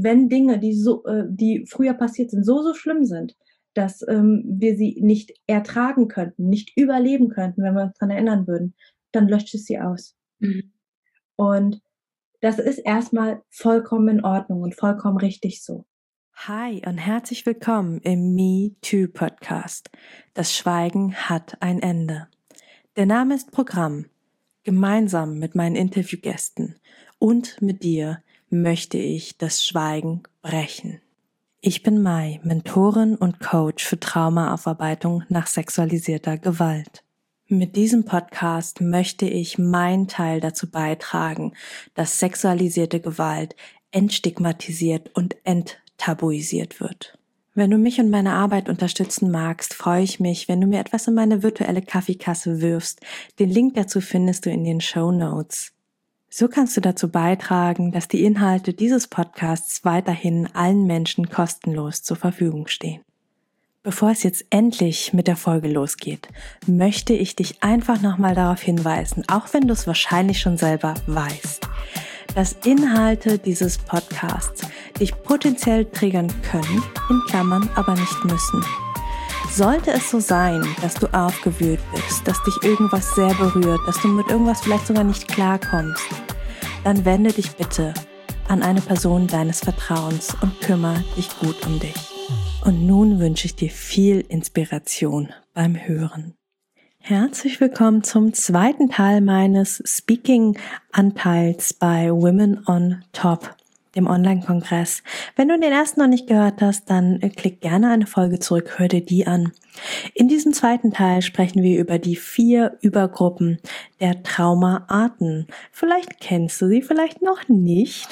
wenn Dinge, die früher passiert sind, so schlimm sind, dass wir sie nicht ertragen könnten, nicht überleben könnten, wenn wir uns daran erinnern würden, dann löscht es sie aus. Mhm. Und das ist erstmal vollkommen in Ordnung und vollkommen richtig so. Hi und herzlich willkommen im Me Too Podcast. Das Schweigen hat ein Ende. Der Name ist Programm. Gemeinsam mit meinen Interviewgästen und mit dir möchte ich das Schweigen brechen. Ich bin Mai, Mentorin und Coach für Traumaaufarbeitung nach sexualisierter Gewalt. Mit diesem Podcast möchte ich meinen Teil dazu beitragen, dass sexualisierte Gewalt entstigmatisiert und enttabuisiert wird. Wenn du mich und meine Arbeit unterstützen magst, freue ich mich, wenn du mir etwas in meine virtuelle Kaffeekasse wirfst. Den Link dazu findest du in den Shownotes. So kannst du dazu beitragen, dass die Inhalte dieses Podcasts weiterhin allen Menschen kostenlos zur Verfügung stehen. Bevor es jetzt endlich mit der Folge losgeht, möchte ich dich einfach nochmal darauf hinweisen, auch wenn du es wahrscheinlich schon selber weißt, dass Inhalte dieses Podcasts dich potenziell triggern können, in Klammern aber nicht müssen. Sollte es so sein, dass du aufgewühlt bist, dass dich irgendwas sehr berührt, dass du mit irgendwas vielleicht sogar nicht klarkommst, dann wende dich bitte an eine Person deines Vertrauens und kümmere dich gut um dich. Und nun wünsche ich dir viel Inspiration beim Hören. Herzlich willkommen zum zweiten Teil meines Speaking-Anteils bei Women on Top, dem Online-Kongress. Wenn du den ersten noch nicht gehört hast, dann klick gerne eine Folge zurück, hör dir die an. In diesem zweiten Teil sprechen wir über die 4 Übergruppen der Traumaarten. Vielleicht kennst du sie, vielleicht noch nicht.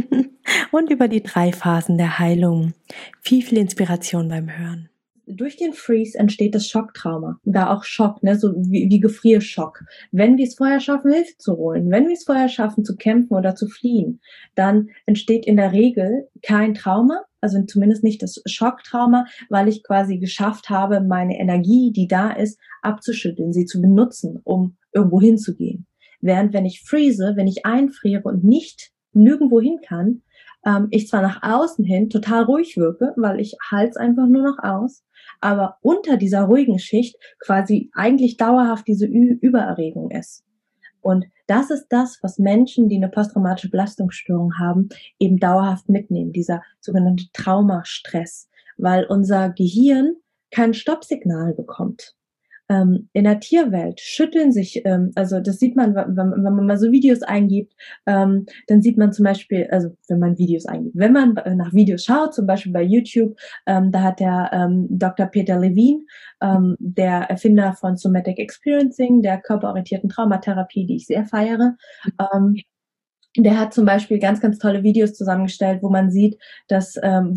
Und über die 3 Phasen der Heilung. Viel Inspiration beim Hören. Durch den Freeze entsteht das Schocktrauma. Da auch Schock, ne, so wie Gefrierschock. Wenn wir es vorher schaffen, Hilfe zu holen, wenn wir es vorher schaffen, zu kämpfen oder zu fliehen, dann entsteht in der Regel kein Trauma, also zumindest nicht das Schocktrauma, weil ich quasi geschafft habe, meine Energie, die da ist, abzuschütteln, sie zu benutzen, um irgendwo hinzugehen. Während wenn ich freeze, wenn ich einfriere und nicht nirgendwo hin kann, ich zwar nach außen hin total ruhig wirke, weil ich halte es einfach nur noch aus, aber unter dieser ruhigen Schicht quasi eigentlich dauerhaft diese Übererregung ist. Und das ist das, was Menschen, die eine posttraumatische Belastungsstörung haben, eben dauerhaft mitnehmen, dieser sogenannte Traumastress, weil unser Gehirn kein Stoppsignal bekommt. In der Tierwelt schütteln sich, also das sieht man, wenn man mal so Videos eingibt, dann sieht man zum Beispiel, also wenn man Videos eingibt, wenn man nach Videos schaut, zum Beispiel bei YouTube, da hat der Dr. Peter Levine, der Erfinder von Somatic Experiencing, der körperorientierten Traumatherapie, die ich sehr feiere, der hat zum Beispiel ganz, ganz tolle Videos zusammengestellt, wo man sieht, dass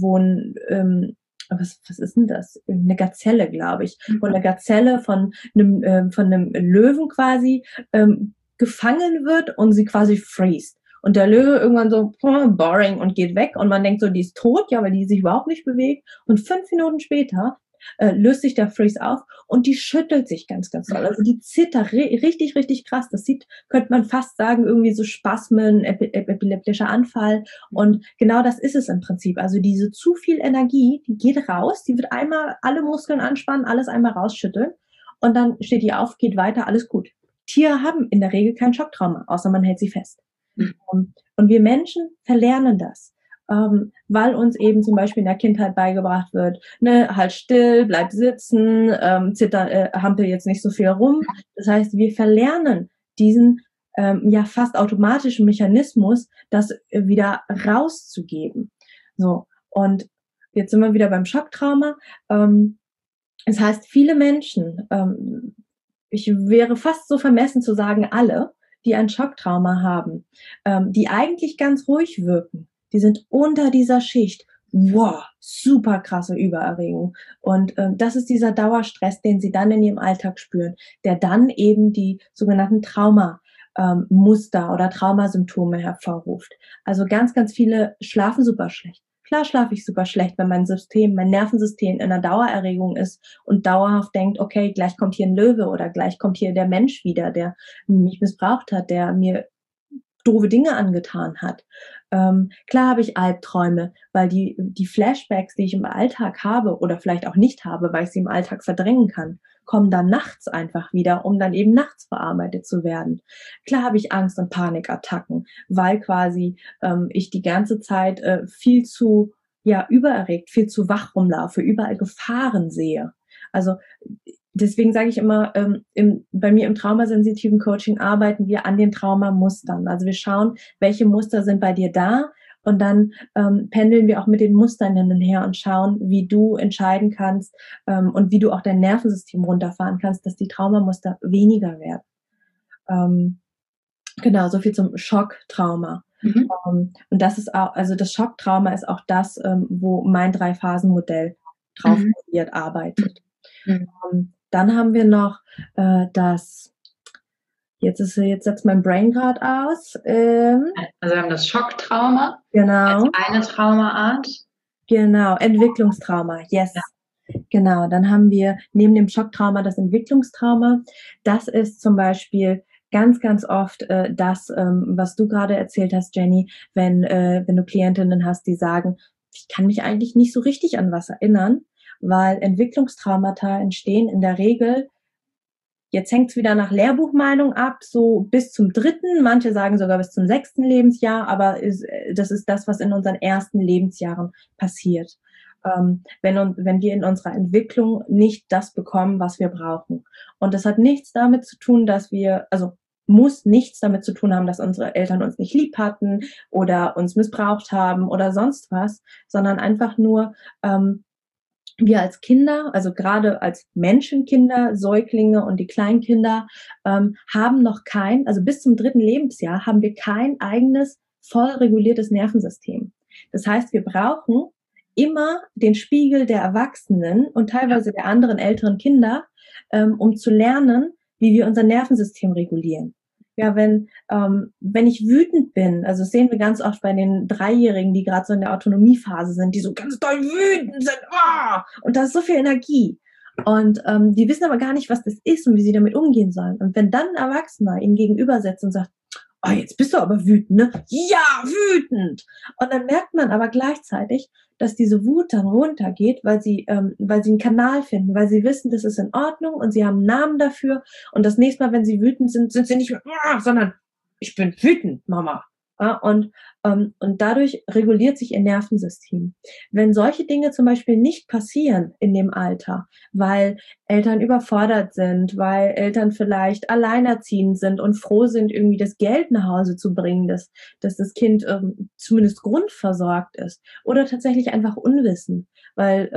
was ist denn das? Eine Gazelle, glaube ich. Wo eine Gazelle von einem Löwen quasi gefangen wird und sie quasi freest. Und der Löwe irgendwann so, boring, und geht weg. Und man denkt so, die ist tot, ja, weil die sich überhaupt nicht bewegt. Und 5 Minuten später löst sich der Freeze auf und die schüttelt sich ganz, ganz doll. Also die zittert richtig, richtig krass. Das sieht, könnte man fast sagen, irgendwie so Spasmen, epileptischer Anfall. Und genau das ist es im Prinzip. Also diese zu viel Energie, die geht raus, die wird einmal alle Muskeln anspannen, alles einmal rausschütteln und dann steht die auf, geht weiter, alles gut. Tiere haben in der Regel kein Schocktrauma, außer man hält sie fest. Und wir Menschen verlernen das. Weil uns eben zum Beispiel in der Kindheit beigebracht wird, ne, halt still, bleib sitzen, hampel jetzt nicht so viel rum. Das heißt, wir verlernen diesen ja fast automatischen Mechanismus, das wieder rauszugeben. So, und jetzt sind wir wieder beim Schocktrauma. Das heißt, viele Menschen, ich wäre fast so vermessen zu sagen, alle, die ein Schocktrauma haben, die eigentlich ganz ruhig wirken, die sind unter dieser Schicht. Wow, super krasse Übererregung. Und das ist dieser Dauerstress, den sie dann in ihrem Alltag spüren, der dann eben die sogenannten Muster oder Traumasymptome hervorruft. Also ganz, ganz viele schlafen super schlecht. Klar schlafe ich super schlecht, wenn mein Nervensystem in einer Dauererregung ist und dauerhaft denkt, okay, gleich kommt hier ein Löwe oder gleich kommt hier der Mensch wieder, der mich missbraucht hat, der mir doofe Dinge angetan hat. Klar habe ich Albträume, weil die Flashbacks, die ich im Alltag habe oder vielleicht auch nicht habe, weil ich sie im Alltag verdrängen kann, kommen dann nachts einfach wieder, um dann eben nachts verarbeitet zu werden. Klar habe ich Angst und Panikattacken, weil quasi ich die ganze Zeit viel zu übererregt, viel zu wach rumlaufe, überall Gefahren sehe. Also deswegen sage ich immer, bei mir im traumasensitiven Coaching arbeiten wir an den Traumamustern. Also wir schauen, welche Muster sind bei dir da, und dann pendeln wir auch mit den Mustern hin und her und schauen, wie du entscheiden kannst und wie du auch dein Nervensystem runterfahren kannst, dass die Traumamuster weniger werden. Genau, so viel zum Schocktrauma. Und das ist auch, also das Schocktrauma ist auch das, wo mein 3-Phasen-Modell drauf basiert arbeitet. Dann haben wir noch jetzt setzt mein Brain gerade aus. Also wir haben das Schocktrauma Genau. als eine Traumaart. Genau, Entwicklungstrauma, yes. Ja. Genau, dann haben wir neben dem Schocktrauma das Entwicklungstrauma. Das ist zum Beispiel ganz, ganz oft das, was du gerade erzählt hast, Jenny, wenn du Klientinnen hast, die sagen, ich kann mich eigentlich nicht so richtig an was erinnern, weil Entwicklungstraumata entstehen in der Regel, jetzt hängt es wieder nach Lehrbuchmeinung ab, so bis zum 3., manche sagen sogar bis zum 6. Lebensjahr, aber das ist das, was in unseren ersten Lebensjahren passiert. Wenn wir in unserer Entwicklung nicht das bekommen, was wir brauchen. Und das hat nichts damit zu tun, muss nichts damit zu tun haben, dass unsere Eltern uns nicht lieb hatten oder uns missbraucht haben oder sonst was, sondern einfach nur, wir als Kinder, also gerade als Menschenkinder, Säuglinge und die Kleinkinder, haben noch also bis zum 3. Lebensjahr haben wir kein eigenes, voll reguliertes Nervensystem. Das heißt, wir brauchen immer den Spiegel der Erwachsenen und teilweise der anderen älteren Kinder, um zu lernen, wie wir unser Nervensystem regulieren. Ja, wenn ich wütend bin, also das sehen wir ganz oft bei den 3-Jährigen, die gerade so in der Autonomiephase sind, die so ganz doll wütend sind, und da ist so viel Energie. Und die wissen aber gar nicht, was das ist und wie sie damit umgehen sollen. Und wenn dann ein Erwachsener ihnen gegenüber sitzt und sagt, jetzt bist du aber wütend, ne? Ja, wütend! Und dann merkt man aber gleichzeitig, dass diese Wut dann runtergeht, weil sie einen Kanal finden, weil sie wissen, das ist in Ordnung und sie haben einen Namen dafür. Und das nächste Mal, wenn sie wütend sind, sind sie nicht mehr, sondern ich bin wütend, Mama. Ja, und dadurch reguliert sich ihr Nervensystem. Wenn solche Dinge zum Beispiel nicht passieren in dem Alter, weil Eltern überfordert sind, weil Eltern vielleicht alleinerziehend sind und froh sind, irgendwie das Geld nach Hause zu bringen, dass das Kind zumindest grundversorgt ist, oder tatsächlich einfach Unwissen, weil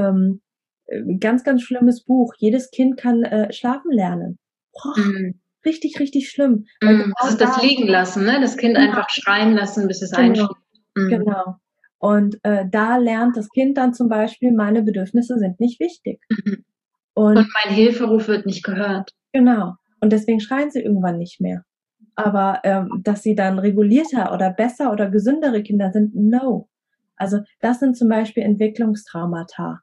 ganz, ganz schlimmes Buch, jedes Kind kann schlafen lernen. Richtig, richtig schlimm. Das ist das Liegen lassen, ne? Das Kind einfach schreien lassen, bis es einschläft. Genau. Und da lernt das Kind dann zum Beispiel, meine Bedürfnisse sind nicht wichtig. Und mein Hilferuf wird nicht gehört. Genau. Und deswegen schreien sie irgendwann nicht mehr. Aber dass sie dann regulierter oder besser oder gesündere Kinder sind, no. Also das sind zum Beispiel Entwicklungstraumata.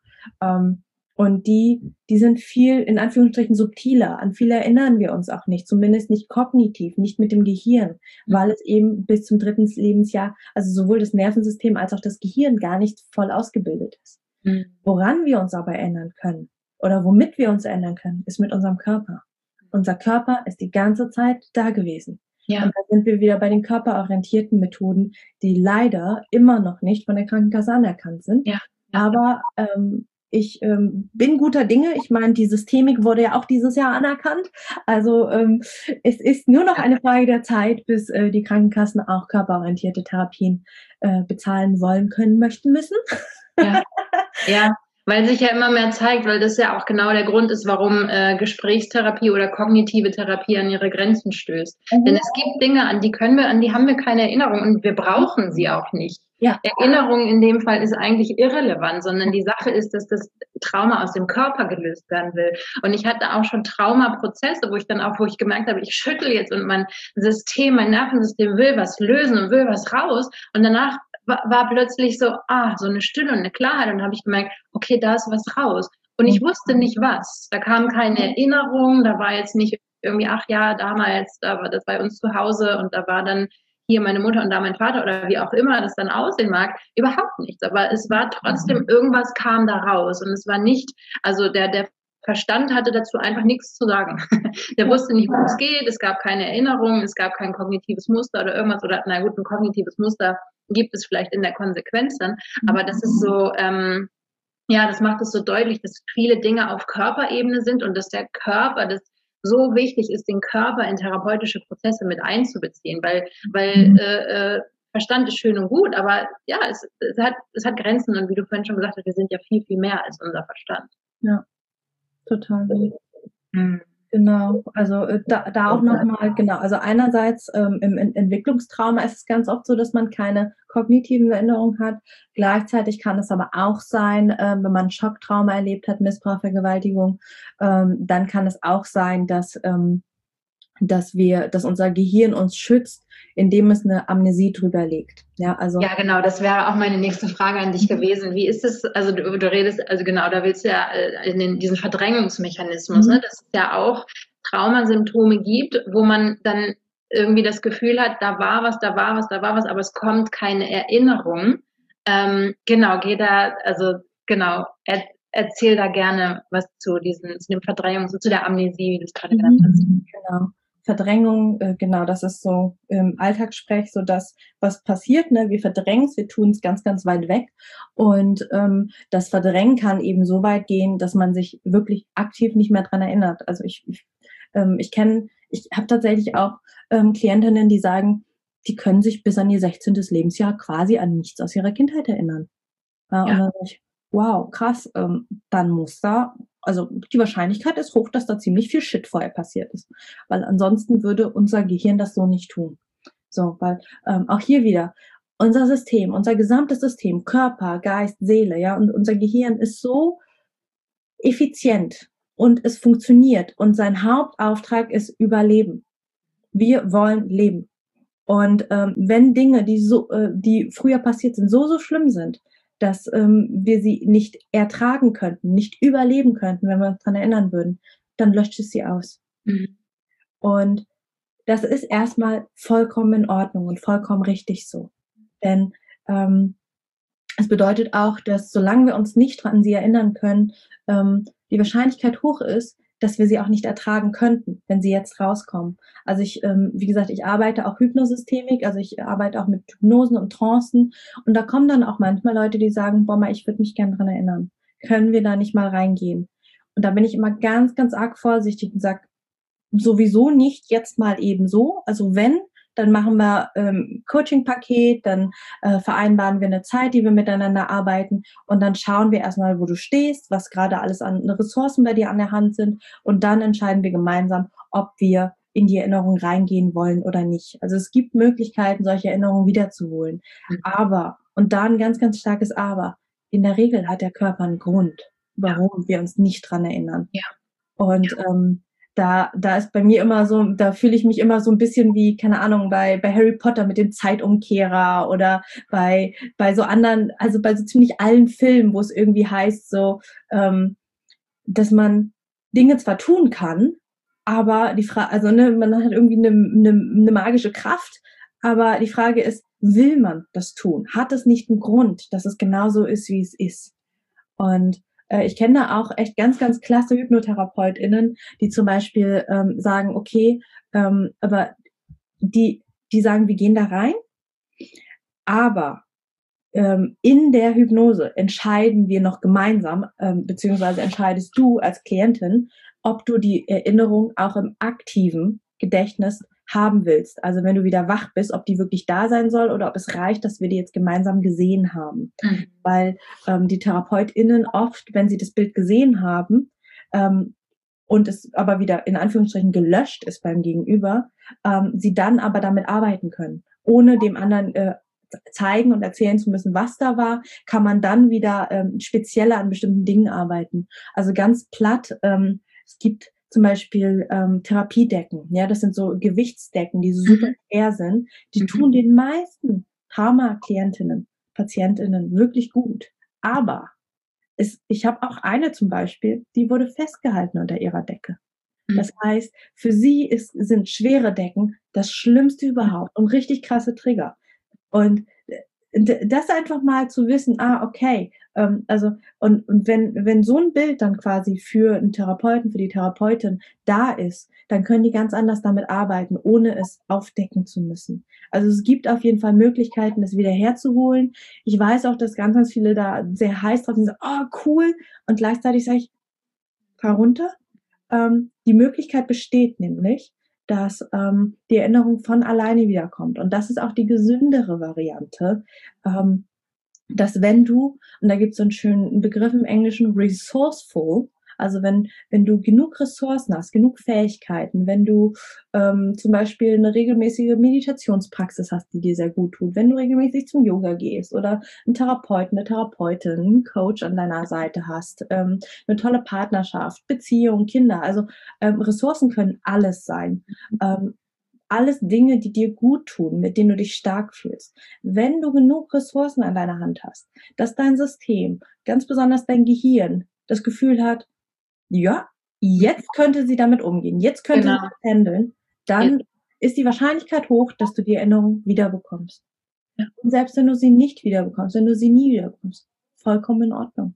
Und die sind viel, in Anführungsstrichen, subtiler. An viele erinnern wir uns auch nicht, zumindest nicht kognitiv, nicht mit dem Gehirn, weil es eben bis zum 3. Lebensjahr, also sowohl das Nervensystem als auch das Gehirn gar nicht voll ausgebildet ist. Woran wir uns aber erinnern können oder womit wir uns erinnern können, ist mit unserem Körper. Unser Körper ist die ganze Zeit da gewesen. Ja. Und da sind wir wieder bei den körperorientierten Methoden, die leider immer noch nicht von der Krankenkasse anerkannt sind. Ja. Aber ich bin guter Dinge. Ich meine, die Systemik wurde ja auch dieses Jahr anerkannt. Also es ist nur noch eine Frage der Zeit, bis die Krankenkassen auch körperorientierte Therapien bezahlen wollen, können, möchten, müssen. Ja, weil sich ja immer mehr zeigt, weil das ja auch genau der Grund ist, warum Gesprächstherapie oder kognitive Therapie an ihre Grenzen stößt. Denn es gibt Dinge, an die haben wir keine Erinnerung und wir brauchen sie auch nicht. Ja. Erinnerung in dem Fall ist eigentlich irrelevant, sondern die Sache ist, dass das Trauma aus dem Körper gelöst werden will. Und ich hatte auch schon Traumaprozesse, wo ich gemerkt habe, ich schüttel jetzt und mein Nervensystem will was lösen und will was raus. Und danach war plötzlich so eine Stille und eine Klarheit. Und dann habe ich gemerkt, okay, da ist was raus. Und ich wusste nicht was. Da kam keine Erinnerung, da war jetzt nicht irgendwie, damals, da war das bei uns zu Hause und da war dann hier meine Mutter und da mein Vater oder wie auch immer das dann aussehen mag, überhaupt nichts. Aber es war trotzdem, irgendwas kam da raus und es war nicht, also der Verstand hatte dazu einfach nichts zu sagen. Der wusste nicht, worum es geht, es gab keine Erinnerung, es gab kein kognitives Muster oder irgendwas, oder na gut, ein kognitives Muster gibt es vielleicht in der Konsequenz dann, aber das ist so, ja, das macht es so deutlich, dass viele Dinge auf Körperebene sind und dass der Körper, das so wichtig ist, den Körper in therapeutische Prozesse mit einzubeziehen, weil Verstand ist schön und gut, aber ja, es hat Grenzen und wie du vorhin schon gesagt hast, wir sind ja viel, viel mehr als unser Verstand. Ja, total gut. Genau, also da auch nochmal, genau, also einerseits im Entwicklungstrauma ist es ganz oft so, dass man keine kognitiven Erinnerungen hat. Gleichzeitig kann es aber auch sein, wenn man Schocktrauma erlebt hat, Missbrauch, Vergewaltigung, dann kann es auch sein, dass unser Gehirn uns schützt, indem es eine Amnesie drüber legt. Ja, also. Ja, genau, das wäre auch meine nächste Frage an dich gewesen. Wie ist es, also du redest, also genau, da willst du ja in diesen Verdrängungsmechanismus, ne, dass es ja auch Traumasymptome gibt, wo man dann irgendwie das Gefühl hat, da war was, aber es kommt keine Erinnerung. Genau, erzähl da gerne was zu dem Verdrängungs-, zu der Amnesie, wie du es gerade genannt hast. Genau. Verdrängung, genau, das ist so im Alltagssprech so das, was passiert, ne? Wir verdrängen es, wir tun es ganz, ganz weit weg und das Verdrängen kann eben so weit gehen, dass man sich wirklich aktiv nicht mehr dran erinnert. Also ich habe tatsächlich auch Klientinnen, die sagen, die können sich bis an ihr 16. Lebensjahr quasi an nichts aus ihrer Kindheit erinnern. Ja. Und dann sage ich, wow, krass, dann muss da, also die Wahrscheinlichkeit ist hoch, dass da ziemlich viel Shit vorher passiert ist. Weil ansonsten würde unser Gehirn das so nicht tun. So, weil auch hier wieder, unser System, unser gesamtes System, Körper, Geist, Seele, ja, und unser Gehirn ist so effizient und es funktioniert und sein Hauptauftrag ist Überleben. Wir wollen leben. Und wenn Dinge, die früher passiert sind, so schlimm sind, dass wir sie nicht ertragen könnten, nicht überleben könnten, wenn wir uns daran erinnern würden, dann löscht es sie aus. Mhm. Und das ist erstmal vollkommen in Ordnung und vollkommen richtig so. Denn es bedeutet auch, dass solange wir uns nicht an sie erinnern können, die Wahrscheinlichkeit hoch ist, dass wir sie auch nicht ertragen könnten, wenn sie jetzt rauskommen. Also wie gesagt, ich arbeite auch Hypnosystemik, also ich arbeite auch mit Hypnosen und Trancen und da kommen dann auch manchmal Leute, die sagen, boah, ich würde mich gerne dran erinnern. Können wir da nicht mal reingehen? Und da bin ich immer ganz, ganz arg vorsichtig und sage, sowieso nicht jetzt mal eben so. Also wenn, dann machen wir Coaching-Paket, dann vereinbaren wir eine Zeit, die wir miteinander arbeiten und dann schauen wir erstmal, wo du stehst, was gerade alles an Ressourcen bei dir an der Hand sind und dann entscheiden wir gemeinsam, ob wir in die Erinnerung reingehen wollen oder nicht. Also es gibt Möglichkeiten, solche Erinnerungen wiederzuholen. Aber, und da ein ganz, ganz starkes Aber, in der Regel hat der Körper einen Grund, warum wir uns nicht dran erinnern. Ja. Und da ist bei mir immer so, da fühle ich mich immer so ein bisschen wie, keine Ahnung, bei Harry Potter mit dem Zeitumkehrer oder bei so anderen, also bei so ziemlich allen Filmen, wo es irgendwie heißt so, dass man Dinge zwar tun kann, aber die Frage, also ne, man hat irgendwie eine magische Kraft, aber die Frage ist, will man das tun? Hat es nicht einen Grund, dass es genauso ist, wie es ist? Und ich kenne da auch echt ganz, ganz klasse HypnotherapeutInnen, die zum Beispiel sagen, okay, aber die sagen, wir gehen da rein, aber in der Hypnose entscheiden wir noch gemeinsam, beziehungsweise entscheidest du als Klientin, ob du die Erinnerung auch im aktiven Gedächtnis haben willst. Also wenn du wieder wach bist, ob die wirklich da sein soll oder ob es reicht, dass wir die jetzt gemeinsam gesehen haben. Mhm. Weil die TherapeutInnen oft, wenn sie das Bild gesehen haben und es aber wieder in Anführungsstrichen gelöscht ist beim Gegenüber, sie dann aber damit arbeiten können, ohne dem anderen zeigen und erzählen zu müssen, was da war, kann man dann wieder spezieller an bestimmten Dingen arbeiten. Also ganz platt, es gibt zum Beispiel Therapiedecken, ja, das sind so Gewichtsdecken, die super schwer sind, die tun den meisten Trauma-Klientinnen, PatientInnen wirklich gut. Aber ich habe auch eine zum Beispiel, die wurde festgehalten unter ihrer Decke. Das heißt, für sie sind schwere Decken das Schlimmste überhaupt und richtig krasse Trigger. Und das einfach mal zu wissen, okay, also und wenn so ein Bild dann quasi für einen Therapeuten, für die Therapeutin da ist, dann können die ganz anders damit arbeiten, ohne es aufdecken zu müssen. Also es gibt auf jeden Fall Möglichkeiten, das wieder herzuholen. Ich weiß auch, dass ganz, ganz viele da sehr heiß drauf sind, cool, und gleichzeitig sage ich, fahr runter. Die Möglichkeit besteht nämlich, dass die Erinnerung von alleine wiederkommt. Und das ist auch die gesündere Variante, dass wenn du, und da gibt es so einen schönen Begriff im Englischen, resourceful, also wenn du genug Ressourcen hast, genug Fähigkeiten, wenn du zum Beispiel eine regelmäßige Meditationspraxis hast, die dir sehr gut tut, wenn du regelmäßig zum Yoga gehst oder einen Therapeuten, eine Therapeutin, einen Coach an deiner Seite hast, eine tolle Partnerschaft, Beziehung, Kinder, also Ressourcen können alles sein. Alles Dinge, die dir gut tun, mit denen du dich stark fühlst. Wenn du genug Ressourcen an deiner Hand hast, dass dein System, ganz besonders dein Gehirn, das Gefühl hat, ja, jetzt könnte sie damit umgehen, jetzt könnte sie das handeln, dann ist die Wahrscheinlichkeit hoch, dass du die Erinnerung wiederbekommst. Ja. Und selbst wenn du sie nicht wiederbekommst, wenn du sie nie wiederbekommst, vollkommen in Ordnung.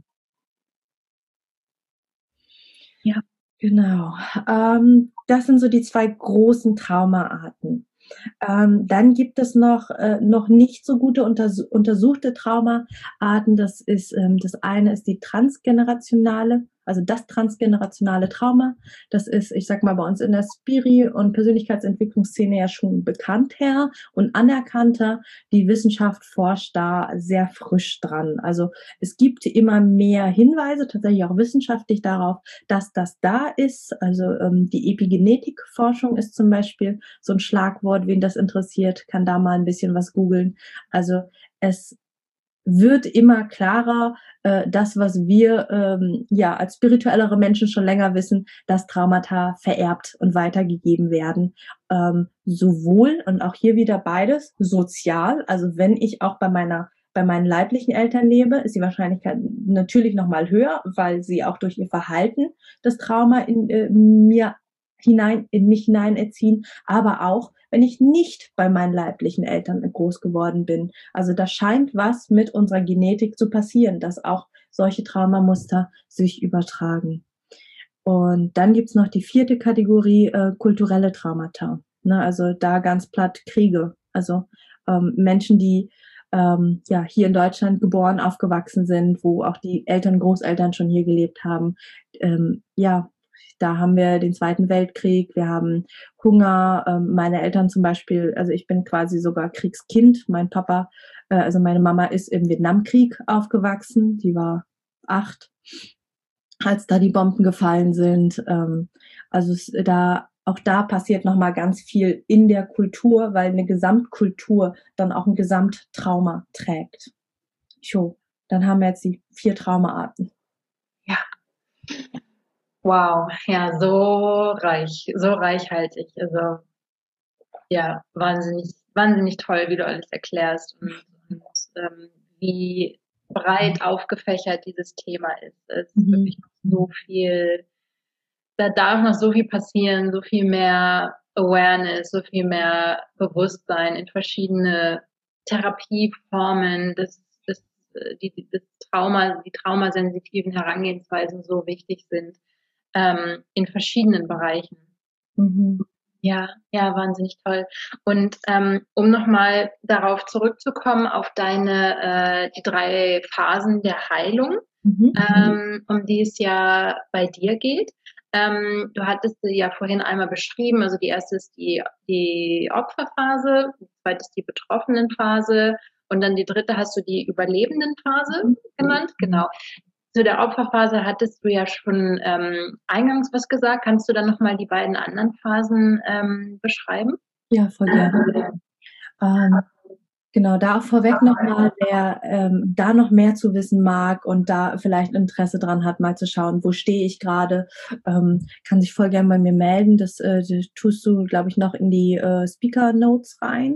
Ja, genau. Das sind so die 2 großen Traumaarten. Dann gibt es noch nicht so gute untersuchte Traumaarten. Das eine ist die transgenerationale, also das transgenerationale Trauma. Das ist, ich sag mal, bei uns in der Spiri- und Persönlichkeitsentwicklungsszene ja schon bekannter und anerkannter. Die Wissenschaft forscht da sehr frisch dran. Also es gibt immer mehr Hinweise, tatsächlich auch wissenschaftlich darauf, dass das da ist. Also die Epigenetikforschung ist zum Beispiel so ein Schlagwort. Wen das interessiert, kann da mal ein bisschen was googeln. Also es wird immer klarer, das, was wir als spirituellere Menschen schon länger wissen, dass Traumata vererbt und weitergegeben werden. Sowohl, und auch hier wieder beides, sozial, also wenn ich auch bei meinen leiblichen Eltern lebe, ist die Wahrscheinlichkeit natürlich nochmal höher, weil sie auch durch ihr Verhalten das Trauma in mich hinein erziehen, aber auch, wenn ich nicht bei meinen leiblichen Eltern groß geworden bin. Also da scheint was mit unserer Genetik zu passieren, dass auch solche Traumamuster sich übertragen. Und dann gibt's noch die 4. Kategorie, kulturelle Traumata. Ne, also da ganz platt Kriege. Also Menschen, die hier in Deutschland geboren, aufgewachsen sind, wo auch die Eltern, Großeltern schon hier gelebt haben. Da haben wir den Zweiten Weltkrieg, wir haben Hunger, meine Eltern zum Beispiel, also ich bin quasi sogar Kriegskind, mein Papa, also meine Mama ist im Vietnamkrieg aufgewachsen, die war 8, als da die Bomben gefallen sind. Auch da passiert nochmal ganz viel in der Kultur, weil eine Gesamtkultur dann auch ein Gesamttrauma trägt. Dann haben wir jetzt die 4 Traumaarten. Ja. Wow, ja, so reichhaltig. Also ja, wahnsinnig toll, wie du alles erklärst und wie breit aufgefächert dieses Thema ist. Es ist wirklich so viel, da darf noch so viel passieren, so viel mehr Awareness, so viel mehr Bewusstsein in verschiedene Therapieformen, die traumasensitiven Herangehensweisen so wichtig sind, in verschiedenen Bereichen. Ja, wahnsinnig toll. Und um nochmal darauf zurückzukommen, auf die 3 Phasen der Heilung, um die es ja bei dir geht. Du hattest sie ja vorhin einmal beschrieben, also die erste ist die Opferphase, die zweite ist die Betroffenenphase und dann die dritte hast du die Überlebendenphase genannt, genau. Zu der Opferphase hattest du ja schon eingangs was gesagt. Kannst du dann nochmal die beiden anderen Phasen beschreiben? Ja, voll gerne. Genau, da auch vorweg nochmal, wer da noch mehr zu wissen mag und da vielleicht Interesse dran hat, mal zu schauen, wo stehe ich gerade, kann sich voll gerne bei mir melden. Das tust du, glaube ich, noch in die Speaker Notes rein.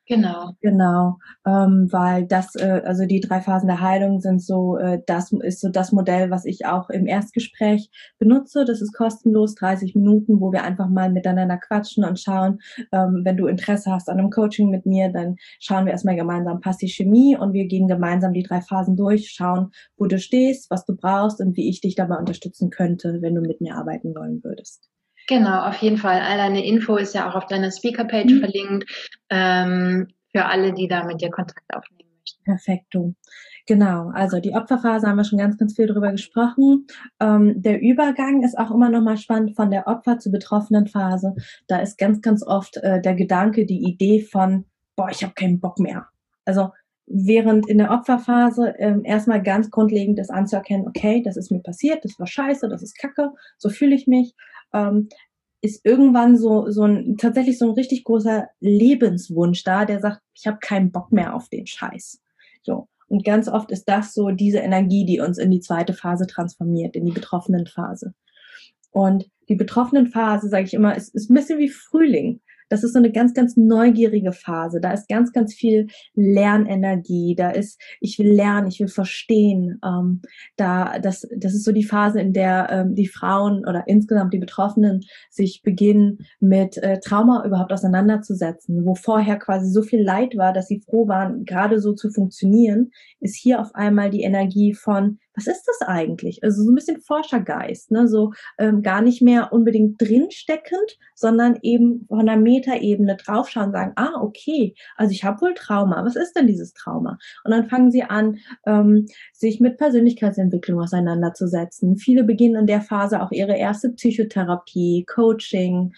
Genau, weil das, also die 3 Phasen der Heilung sind so, das ist so das Modell, was ich auch im Erstgespräch benutze. Das ist kostenlos, 30 Minuten, wo wir einfach mal miteinander quatschen und schauen, wenn du Interesse hast an einem Coaching mit mir, dann schauen wir erstmal gemeinsam, passt die Chemie, und wir gehen gemeinsam die 3 Phasen durch, schauen, wo du stehst, was du brauchst und wie ich dich dabei unterstützen könnte, wenn du mit mir arbeiten wollen würdest. Genau, auf jeden Fall. All deine Info ist ja auch auf deiner Speaker-Page verlinkt, für alle, die da mit dir Kontakt aufnehmen möchten. Perfekto. Genau, also die Opferphase haben wir schon ganz, ganz viel drüber gesprochen. Der Übergang ist auch immer nochmal spannend von der Opfer- zur betroffenen Phase. Da ist ganz, ganz oft der Gedanke, die Idee von, boah, ich habe keinen Bock mehr. Also während in der Opferphase erstmal ganz grundlegend ist anzuerkennen, okay, das ist mir passiert, das war scheiße, das ist Kacke, so fühle ich mich. Ist irgendwann tatsächlich so ein richtig großer Lebenswunsch da, der sagt, ich habe keinen Bock mehr auf den Scheiß. So. Und ganz oft ist das so diese Energie, die uns in die zweite Phase transformiert, in die betroffenen Phase. Und die betroffenen Phase, sage ich immer, ist ein bisschen wie Frühling. Das ist so eine ganz, ganz neugierige Phase. Da ist ganz, ganz viel Lernenergie. Da ist, ich will lernen, ich will verstehen. Das ist so die Phase, in der die Frauen oder insgesamt die Betroffenen sich beginnen, mit Trauma überhaupt auseinanderzusetzen. Wo vorher quasi so viel Leid war, dass sie froh waren, gerade so zu funktionieren, ist hier auf einmal die Energie von, was ist das eigentlich? Also so ein bisschen Forschergeist, ne? So gar nicht mehr unbedingt drinsteckend, sondern eben von der Metaebene draufschauen und sagen, okay, also ich habe wohl Trauma. Was ist denn dieses Trauma? Und dann fangen sie an, sich mit Persönlichkeitsentwicklung auseinanderzusetzen. Viele beginnen in der Phase auch ihre erste Psychotherapie, Coaching,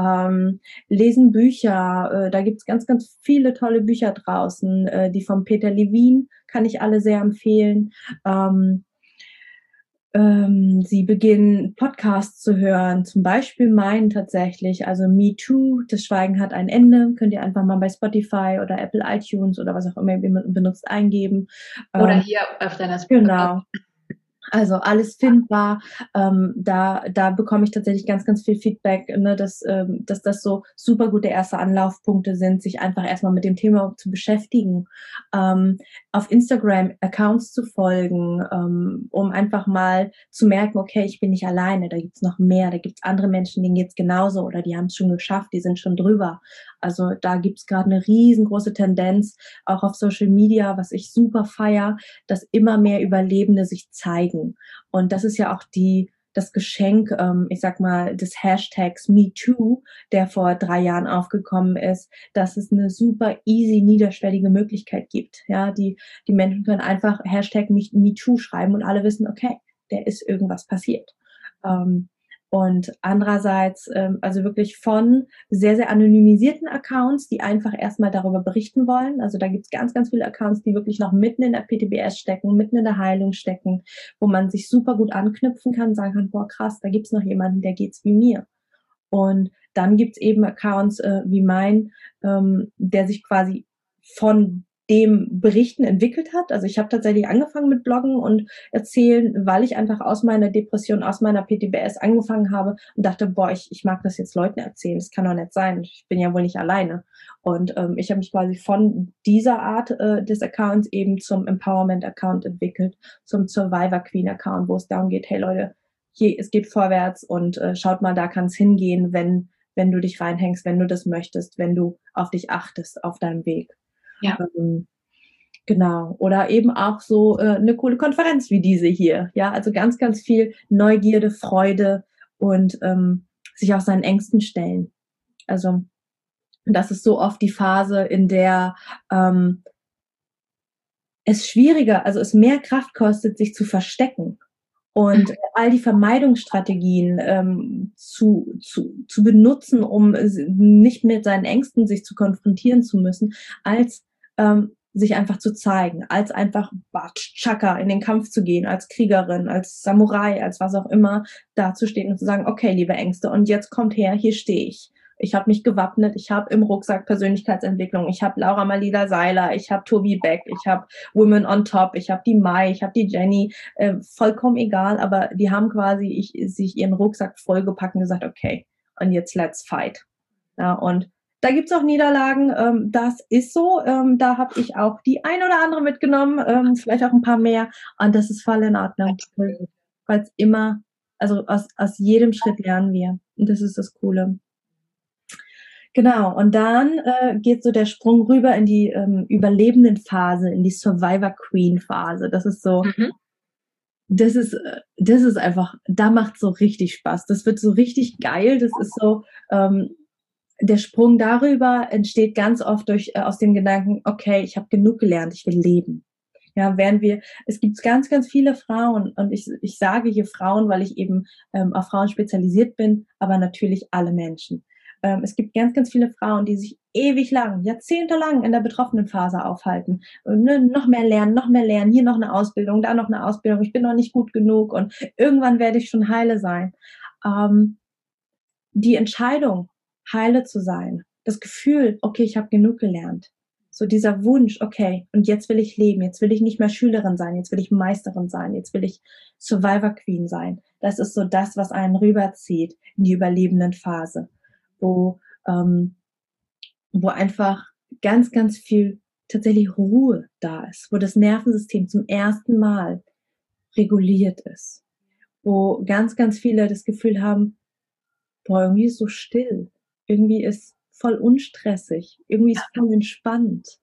lesen Bücher. Da gibt's ganz, ganz viele tolle Bücher draußen. Die von Peter Levine kann ich alle sehr empfehlen. Sie beginnen Podcasts zu hören, zum Beispiel meinen tatsächlich, also Me Too, das Schweigen hat ein Ende, könnt ihr einfach mal bei Spotify oder Apple iTunes oder was auch immer ihr benutzt eingeben. Oder hier auf deiner Spotify. Genau. Also alles findbar. Da bekomme ich tatsächlich ganz, ganz viel Feedback, ne, dass das so super gute erste Anlaufpunkte sind, sich einfach erstmal mit dem Thema zu beschäftigen. Auf Instagram Accounts zu folgen, um einfach mal zu merken, okay, ich bin nicht alleine, da gibt's noch mehr, da gibt's andere Menschen, denen geht's genauso oder die haben es schon geschafft, die sind schon drüber. Also da gibt's gerade eine riesengroße Tendenz, auch auf Social Media, was ich super feier, dass immer mehr Überlebende sich zeigen. Und das ist ja auch das Geschenk, ich sag mal, des Hashtags MeToo, der vor 3 Jahren aufgekommen ist, dass es eine super easy, niederschwellige Möglichkeit gibt. Ja, die Menschen können einfach Hashtag MeToo schreiben und alle wissen, okay, der ist irgendwas passiert. Und andererseits, also wirklich von sehr, sehr anonymisierten Accounts, die einfach erstmal darüber berichten wollen. Also da gibt's ganz, ganz viele Accounts, die wirklich noch mitten in der PTBS stecken, mitten in der Heilung stecken, wo man sich super gut anknüpfen kann, sagen kann, boah krass, da gibt's noch jemanden, der geht's wie mir. Und dann gibt's eben Accounts wie mein, der sich quasi von dem Berichten entwickelt hat. Also ich habe tatsächlich angefangen mit Bloggen und Erzählen, weil ich einfach aus meiner Depression, aus meiner PTBS angefangen habe und dachte, boah, ich mag das jetzt Leuten erzählen. Das kann doch nicht sein. Ich bin ja wohl nicht alleine. Und ich habe mich quasi von dieser Art des Accounts eben zum Empowerment-Account entwickelt, zum Survivor Queen-Account, wo es darum geht, hey Leute, es geht vorwärts und schaut mal, da kann es hingehen, wenn du dich reinhängst, wenn du das möchtest, wenn du auf dich achtest auf deinem Weg. Ja. Genau. Oder eben auch so eine coole Konferenz wie diese hier. Ja, also ganz, ganz viel Neugierde, Freude und sich auch seinen Ängsten stellen. Also das ist so oft die Phase, in der es mehr Kraft kostet, sich zu verstecken. Und all die Vermeidungsstrategien zu benutzen, um nicht mit seinen Ängsten sich zu konfrontieren zu müssen, als sich einfach zu zeigen, als einfach Chaka in den Kampf zu gehen, als Kriegerin, als Samurai, als was auch immer, dazustehen und zu sagen, okay, liebe Ängste, und jetzt kommt her, hier stehe ich. Ich habe mich gewappnet, ich habe im Rucksack Persönlichkeitsentwicklung, ich habe Laura Malila Seiler, ich habe Tobi Beck, ich habe Women on Top, ich habe die Mai, ich habe die Jenny, vollkommen egal, aber die haben quasi sich ihren Rucksack vollgepackt und gesagt, okay, und jetzt let's fight. Ja, und Da gibt's auch Niederlagen, das ist so. Da habe ich auch die ein oder andere mitgenommen, vielleicht auch ein paar mehr. Und das ist voll in Ordnung. Weil es immer, also aus jedem Schritt lernen wir. Und das ist das Coole. Genau, und dann geht so der Sprung rüber in die überlebenden Phase, in die Survivor Queen Phase. Das ist so, das ist einfach, da macht so richtig Spaß. Das wird so richtig geil. Das ist so, der Sprung darüber entsteht ganz oft aus dem Gedanken, okay, ich habe genug gelernt, ich will leben. Ja, es gibt ganz, ganz viele Frauen, und ich sage hier Frauen, weil ich eben auf Frauen spezialisiert bin, aber natürlich alle Menschen. Es gibt ganz, ganz viele Frauen, die sich ewig lang, jahrzehntelang in der betroffenen Phase aufhalten. Und, ne, noch mehr lernen, hier noch eine Ausbildung, da noch eine Ausbildung, ich bin noch nicht gut genug und irgendwann werde ich schon heile sein. Die Entscheidung, heile zu sein, das Gefühl, okay, ich habe genug gelernt, so dieser Wunsch, okay, und jetzt will ich leben, jetzt will ich nicht mehr Schülerin sein, jetzt will ich Meisterin sein, jetzt will ich Survivor Queen sein. Das ist so das, was einen rüberzieht in die überlebenden Phase, wo einfach ganz, ganz viel tatsächlich Ruhe da ist, wo das Nervensystem zum ersten Mal reguliert ist, wo ganz, ganz viele das Gefühl haben, boah, irgendwie ist so still, irgendwie ist voll unstressig, irgendwie ist voll entspannt.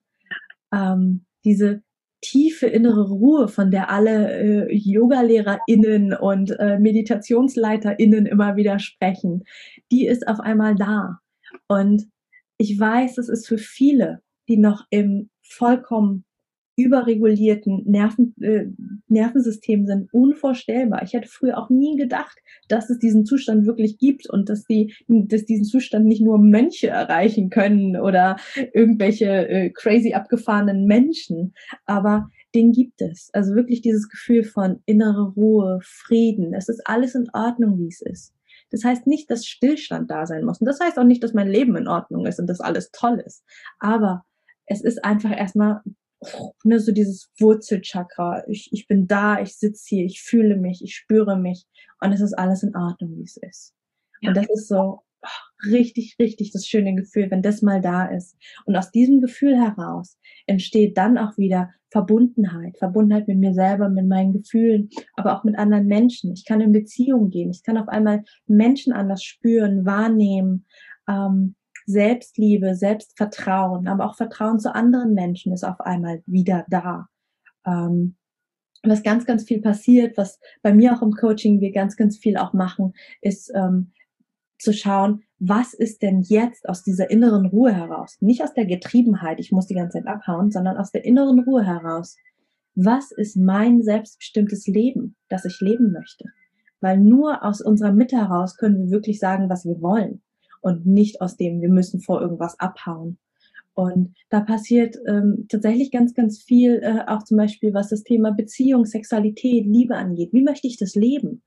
Diese tiefe innere Ruhe, von der alle Yoga-LehrerInnen und MeditationsleiterInnen immer wieder sprechen, die ist auf einmal da. Und ich weiß, es ist für viele, die noch im vollkommen überregulierten Nervensystem sind, unvorstellbar. Ich hätte früher auch nie gedacht, dass es diesen Zustand wirklich gibt und dass diesen Zustand nicht nur Mönche erreichen können oder irgendwelche crazy abgefahrenen Menschen, aber den gibt es. Also wirklich dieses Gefühl von innere Ruhe, Frieden. Es ist alles in Ordnung, wie es ist. Das heißt nicht, dass Stillstand da sein muss. Und das heißt auch nicht, dass mein Leben in Ordnung ist und dass alles toll ist. Aber es ist einfach erstmal ne, so dieses Wurzelchakra. Ich bin da, ich sitze hier, ich fühle mich, ich spüre mich und es ist alles in Ordnung, wie es ist. Ja. Und das ist so richtig, richtig das schöne Gefühl, wenn das mal da ist. Und aus diesem Gefühl heraus entsteht dann auch wieder Verbundenheit mit mir selber, mit meinen Gefühlen, aber auch mit anderen Menschen. Ich kann in Beziehungen gehen, ich kann auf einmal Menschen anders spüren, wahrnehmen, Selbstliebe, Selbstvertrauen, aber auch Vertrauen zu anderen Menschen ist auf einmal wieder da. Was ganz, ganz viel passiert, was bei mir auch im Coaching wir ganz, ganz viel auch machen, ist zu schauen, was ist denn jetzt aus dieser inneren Ruhe heraus? Nicht aus der Getriebenheit, ich muss die ganze Zeit abhauen, sondern aus der inneren Ruhe heraus. Was ist mein selbstbestimmtes Leben, das ich leben möchte? Weil nur aus unserer Mitte heraus können wir wirklich sagen, was wir wollen. Und nicht aus dem, wir müssen vor irgendwas abhauen. Und da passiert tatsächlich ganz, ganz viel, auch zum Beispiel, was das Thema Beziehung, Sexualität, Liebe angeht. Wie möchte ich das leben?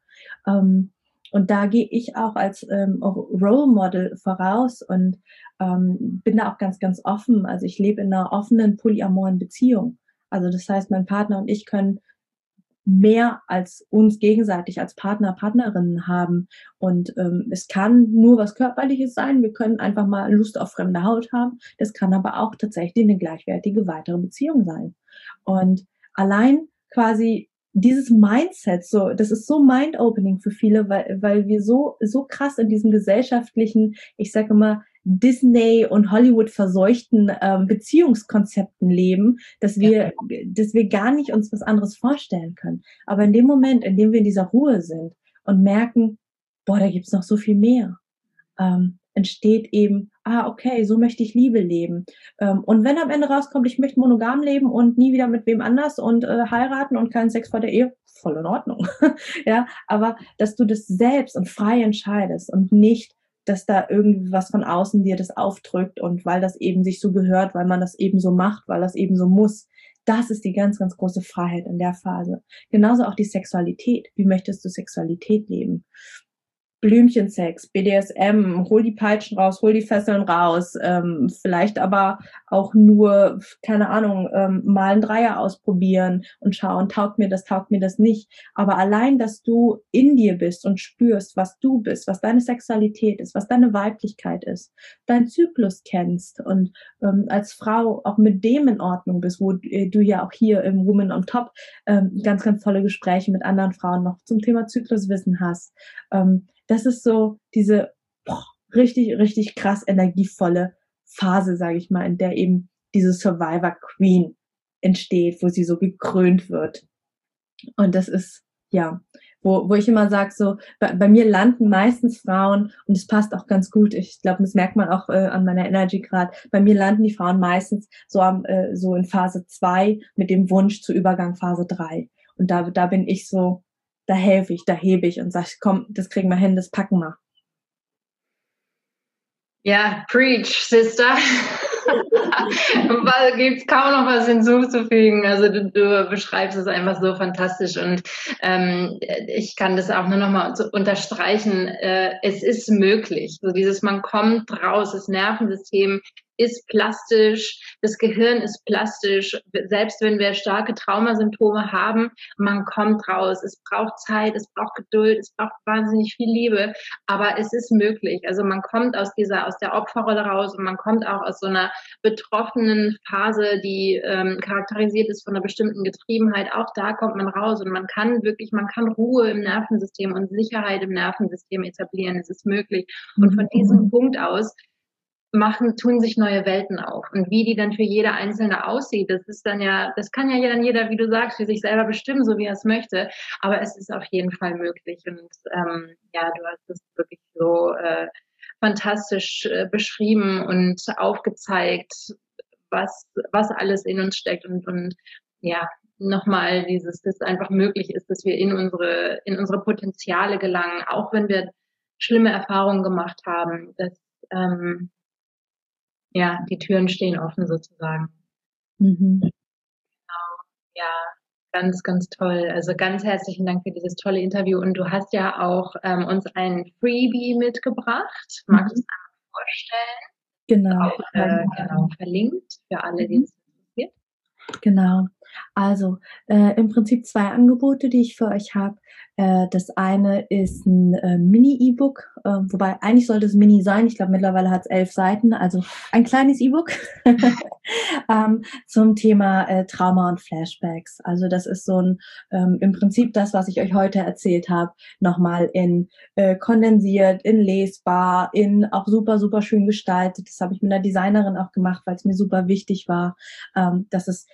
Und da gehe ich auch als Role Model voraus und bin da auch ganz, ganz offen. Also ich lebe in einer offenen, polyamoren Beziehung. Also das heißt, mein Partner und ich können mehr als uns gegenseitig als Partner, Partnerinnen haben. Und es kann nur was Körperliches sein. Wir können einfach mal Lust auf fremde Haut haben. Das kann aber auch tatsächlich eine gleichwertige weitere Beziehung sein. Und allein quasi dieses Mindset, so, das ist so mind-opening für viele, weil wir so krass in diesem gesellschaftlichen, ich sage immer, Disney und Hollywood verseuchten Beziehungskonzepten leben, dass wir gar nicht uns was anderes vorstellen können. Aber in dem Moment, in dem wir in dieser Ruhe sind und merken, boah, da gibt's noch so viel mehr, entsteht eben, okay, so möchte ich Liebe leben. Und wenn am Ende rauskommt, ich möchte monogam leben und nie wieder mit wem anders und heiraten und keinen Sex vor der Ehe, voll in Ordnung. Ja, aber dass du das selbst und frei entscheidest und nicht, dass da irgendwas von außen dir das aufdrückt und weil das eben sich so gehört, weil man das eben so macht, weil das eben so muss. Das ist die ganz, ganz große Freiheit in der Phase. Genauso auch die Sexualität. Wie möchtest du Sexualität leben? Blümchensex, BDSM, hol die Peitschen raus, hol die Fesseln raus, vielleicht aber auch nur, keine Ahnung, mal einen Dreier ausprobieren und schauen, taugt mir das nicht. Aber allein, dass du in dir bist und spürst, was du bist, was deine Sexualität ist, was deine Weiblichkeit ist, deinen Zyklus kennst und als Frau auch mit dem in Ordnung bist, wo du ja auch hier im Woman on Top ganz, ganz tolle Gespräche mit anderen Frauen noch zum Thema Zykluswissen hast. Das ist so diese richtig, richtig krass energievolle Phase, sage ich mal, in der eben diese Survivor Queen entsteht, wo sie so gekrönt wird. Und das ist, ja, wo ich immer sage, so, bei mir landen meistens Frauen, und es passt auch ganz gut, ich glaube, das merkt man auch an meiner Energy gerade, bei mir landen die Frauen meistens so in Phase 2 mit dem Wunsch zu Übergang Phase 3. Und da bin ich so, da helfe ich, da hebe ich und sage, komm, das kriegen wir hin, das packen wir. Ja, preach, Sister. Gibt's kaum noch was hinzuzufügen. Also du beschreibst es einfach so fantastisch und ich kann das auch nur noch mal unterstreichen. Es ist möglich. So dieses, man kommt raus, das Nervensystem ist plastisch, das Gehirn ist plastisch. Selbst wenn wir starke Traumasymptome haben, man kommt raus. Es braucht Zeit, es braucht Geduld, es braucht wahnsinnig viel Liebe, aber es ist möglich. Also man kommt aus der Opferrolle raus und man kommt auch aus so einer betroffenen Phase, die charakterisiert ist von einer bestimmten Getriebenheit. Auch da kommt man raus und man kann Ruhe im Nervensystem und Sicherheit im Nervensystem etablieren. Es ist möglich. Und von diesem Punkt aus tun sich neue Welten auf. Und wie die dann für jede Einzelne aussieht, das kann ja dann jeder, wie du sagst, für sich selber bestimmen, so wie er es möchte. Aber es ist auf jeden Fall möglich. Und du hast es wirklich so fantastisch beschrieben und aufgezeigt, was alles in uns steckt und ja, nochmal dass einfach möglich ist, dass wir in unsere Potenziale gelangen, auch wenn wir schlimme Erfahrungen gemacht haben, dass die Türen stehen offen sozusagen. Mhm. Genau. Ja, ganz, ganz toll. Also ganz herzlichen Dank für dieses tolle Interview. Und du hast ja auch uns ein Freebie mitgebracht. Magst du es einmal vorstellen? Genau. Auch verlinkt für alle, die es interessiert. Genau. Also im Prinzip 2 Angebote, die ich für euch habe. Das eine ist ein Mini-E-Book, wobei eigentlich sollte es Mini sein. Ich glaube, mittlerweile hat es 11 Seiten, also ein kleines E-Book zum Thema Trauma und Flashbacks. Also das ist so ein im Prinzip das, was ich euch heute erzählt habe, nochmal in kondensiert, in lesbar, in auch super, super schön gestaltet. Das habe ich mit einer Designerin auch gemacht, weil es mir super wichtig war, dass es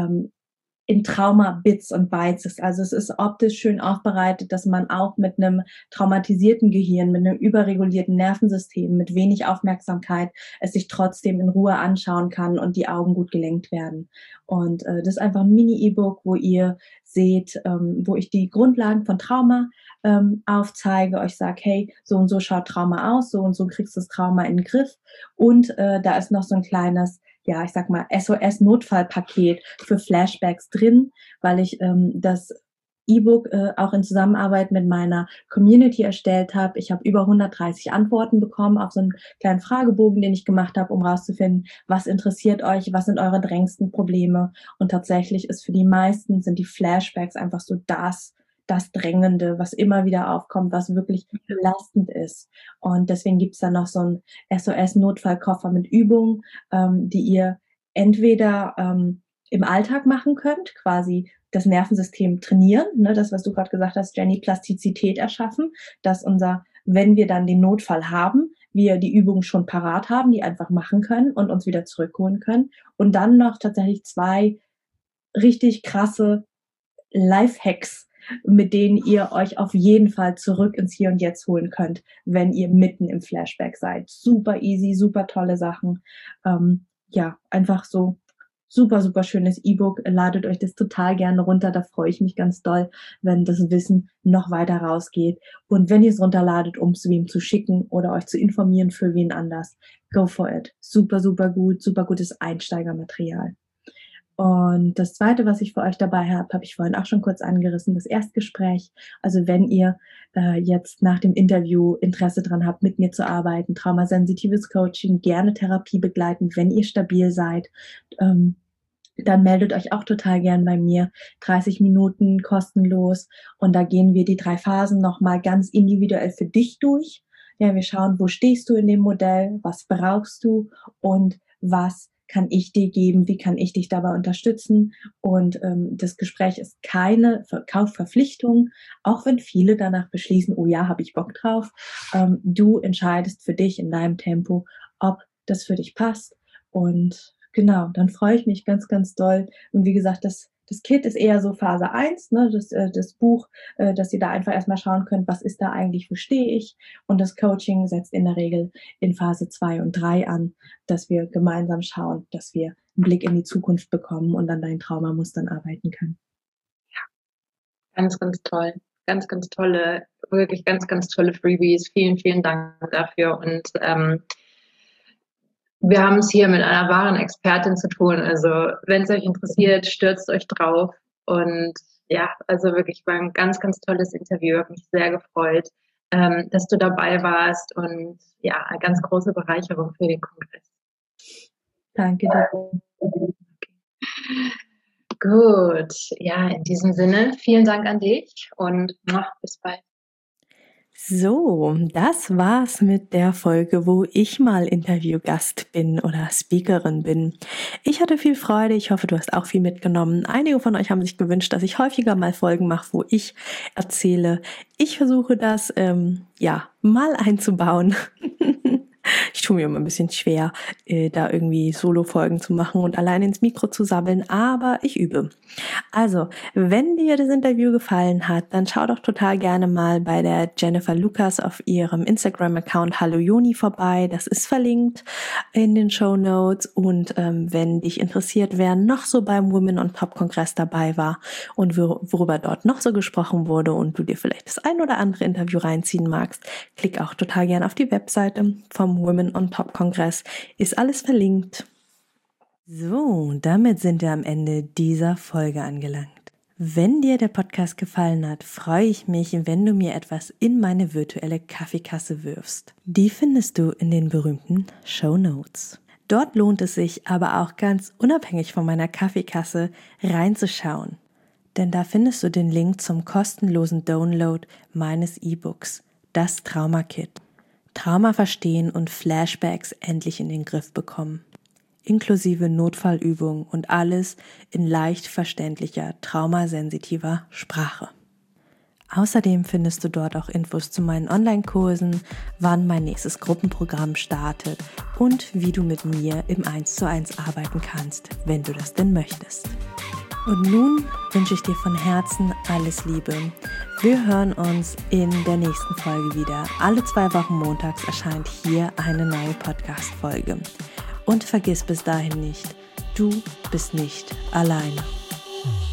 in Trauma-Bits und Bytes ist. Also es ist optisch schön aufbereitet, dass man auch mit einem traumatisierten Gehirn, mit einem überregulierten Nervensystem, mit wenig Aufmerksamkeit es sich trotzdem in Ruhe anschauen kann und die Augen gut gelenkt werden. Und das ist einfach ein Mini-E-Book, wo ihr seht, wo ich die Grundlagen von Trauma aufzeige, euch sage, hey, so und so schaut Trauma aus, so und so kriegst du das Trauma in den Griff. Und da ist noch so ein kleines, ja, ich sag mal, SOS-Notfallpaket für Flashbacks drin, weil ich das E-Book auch in Zusammenarbeit mit meiner Community erstellt habe. Ich habe über 130 Antworten bekommen auf so einen kleinen Fragebogen, den ich gemacht habe, um rauszufinden, was interessiert euch, was sind eure drängendsten Probleme. Und tatsächlich ist für die meisten sind die Flashbacks einfach so das Drängende, was immer wieder aufkommt, was wirklich belastend ist. Und deswegen gibt's dann noch so einen SOS-Notfallkoffer mit Übungen, die ihr entweder im Alltag machen könnt, quasi das Nervensystem trainieren, ne, das, was du gerade gesagt hast, Jenny, Plastizität erschaffen, dass wenn wir dann den Notfall haben, wir die Übungen schon parat haben, die einfach machen können und uns wieder zurückholen können. Und dann noch tatsächlich 2 richtig krasse Lifehacks, mit denen ihr euch auf jeden Fall zurück ins Hier und Jetzt holen könnt, wenn ihr mitten im Flashback seid. Super easy, super tolle Sachen. Einfach so super, super schönes E-Book. Ladet euch das total gerne runter. Da freue ich mich ganz doll, wenn das Wissen noch weiter rausgeht. Und wenn ihr es runterladet, um es wem zu schicken oder euch zu informieren für wen anders, go for it. Super, super gut, super gutes Einsteigermaterial. Und das Zweite, was ich für euch dabei habe ich vorhin auch schon kurz angerissen, das Erstgespräch. Also wenn ihr jetzt nach dem Interview Interesse dran habt, mit mir zu arbeiten, traumasensitives Coaching, gerne Therapie begleiten, wenn ihr stabil seid, dann meldet euch auch total gern bei mir. 30 Minuten kostenlos. Und da gehen wir die 3 Phasen nochmal ganz individuell für dich durch. Ja, wir schauen, wo stehst du in dem Modell, was brauchst du und was kann ich dir geben, wie kann ich dich dabei unterstützen. Und das Gespräch ist keine Kaufverpflichtung, auch wenn viele danach beschließen, oh ja, habe ich Bock drauf. Du entscheidest für dich in deinem Tempo, ob das für dich passt. Und genau, dann freue ich mich ganz, ganz doll. Und wie gesagt, das Kit ist eher so Phase 1, ne, das Buch, dass ihr da einfach erstmal schauen könnt, was ist da eigentlich, wo stehe ich. Und das Coaching setzt in der Regel in Phase 2 und 3 an, dass wir gemeinsam schauen, dass wir einen Blick in die Zukunft bekommen und an deinen Traumamustern arbeiten können. Ja, ganz, ganz toll. Ganz, ganz tolle, wirklich ganz, ganz tolle Freebies. Vielen, vielen Dank dafür. Und wir haben es hier mit einer wahren Expertin zu tun. Also wenn es euch interessiert, stürzt euch drauf. Und ja, also wirklich war ein ganz, ganz tolles Interview. Hat mich sehr gefreut, dass du dabei warst. Und ja, eine ganz große Bereicherung für den Kongress. Danke dir. Okay. Gut, ja, in diesem Sinne, vielen Dank an dich und bis bald. So, das war's mit der Folge, wo ich mal Interviewgast bin oder Speakerin bin. Ich hatte viel Freude, ich hoffe, du hast auch viel mitgenommen. Einige von euch haben sich gewünscht, dass ich häufiger mal Folgen mache, wo ich erzähle. Ich versuche das, mal einzubauen. Ich tue mir immer ein bisschen schwer, da irgendwie Solo-Folgen zu machen und allein ins Mikro zu sabbeln, aber ich übe. Also, wenn dir das Interview gefallen hat, dann schau doch total gerne mal bei der Jennifer Lucas auf ihrem Instagram-Account Hallo Joni vorbei. Das ist verlinkt in den Shownotes. Und wenn dich interessiert, wer noch so beim Women on Top Kongress dabei war und worüber dort noch so gesprochen wurde und du dir vielleicht das ein oder andere Interview reinziehen magst, klick auch total gerne auf die Webseite vom Women on Top Kongress. Ist alles verlinkt. So, damit sind wir am Ende dieser Folge angelangt. Wenn dir der Podcast gefallen hat, freue ich mich, wenn du mir etwas in meine virtuelle Kaffeekasse wirfst. Die findest du in den berühmten Shownotes. Dort lohnt es sich aber auch ganz unabhängig von meiner Kaffeekasse reinzuschauen. Denn da findest du den Link zum kostenlosen Download meines E-Books, das Trauma-Kit. Trauma verstehen und Flashbacks endlich in den Griff bekommen. Inklusive Notfallübungen und alles in leicht verständlicher, traumasensitiver Sprache. Außerdem findest du dort auch Infos zu meinen Online-Kursen, wann mein nächstes Gruppenprogramm startet und wie du mit mir im 1:1 arbeiten kannst, wenn du das denn möchtest. Und nun wünsche ich dir von Herzen alles Liebe. Wir hören uns in der nächsten Folge wieder. Alle 2 Wochen montags erscheint hier eine neue Podcast-Folge. Und vergiss bis dahin nicht, du bist nicht alleine.